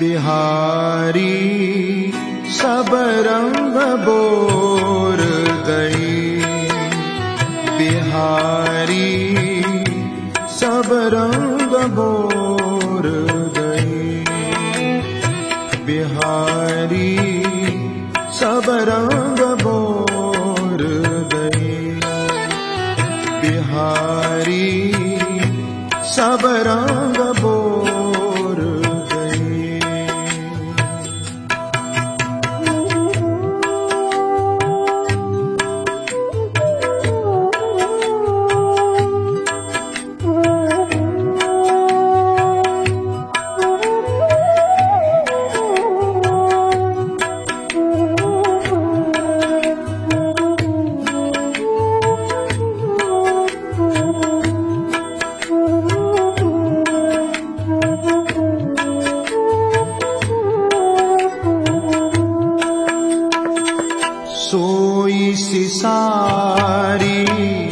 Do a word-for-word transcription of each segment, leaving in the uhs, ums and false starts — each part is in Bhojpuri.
बिहारी सब रंग बोर गई, बिहारी सब रंग बोर गई, बिहारी सब रंग बोर गई, बिहारी सब रंग बोर गई। सोई सिसारी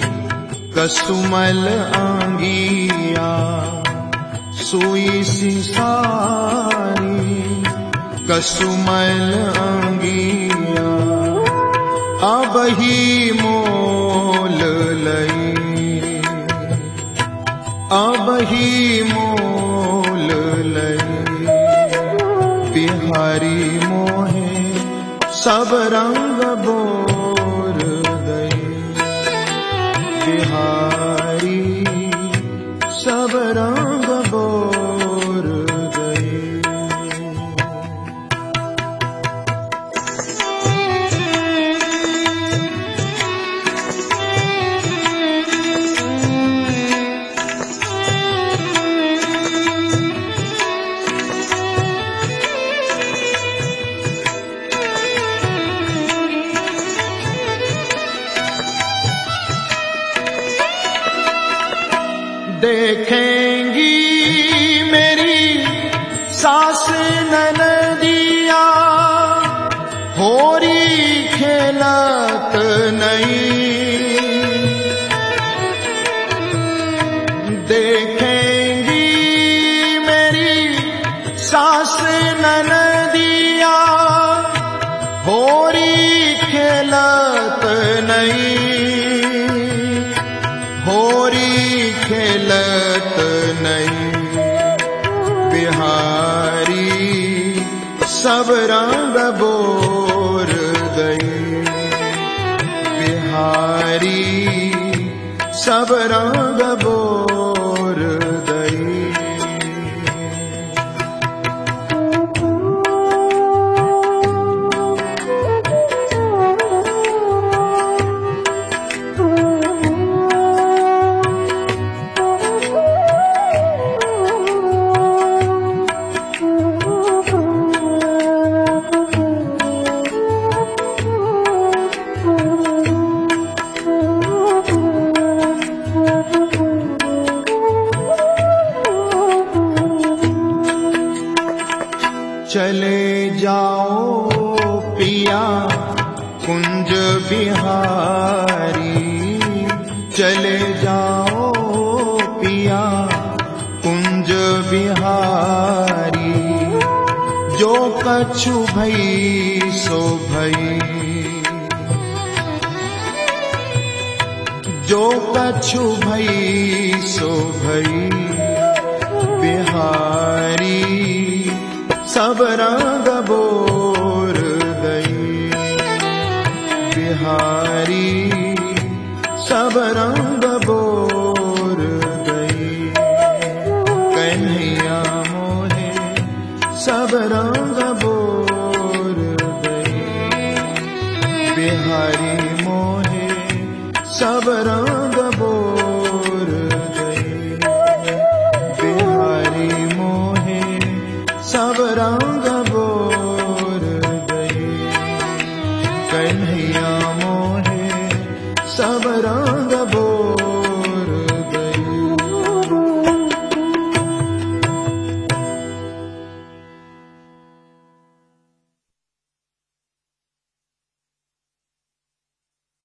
कसुमल आंगिया, सोई सिसारी कसुमल आंगिया, अब ही मोल लई, अब ही मोल लई, बिहारी मोहे सब रंग बोर गई, बिहारी सब रंग बोर गई। देखेंगी मेरी सास ननदिया, होरी खेलत नहीं, देखेंगी मेरी सास ननदिया, होरी खेलत नहीं, होरी खेलत नहीं, बिहारी सब रंग बोर गई, बिहारी सब रंग बोर गई। चले जाओ पिया कुंज बिहारी, चले जाओ पिया कुंज बिहारी, जो कछु भई सो भई, जो कछु भई सो भई, बिहारी सब रंग बोर गई, बिहारी सब रंग बोर गई, कन्हैया मोहे सब रंग बोर गई, बिहारी मोहे सब रंग बोर गई, बिहारी मोहे सब रंग बोर गई, कन्हैया मोहे सब रंग बोर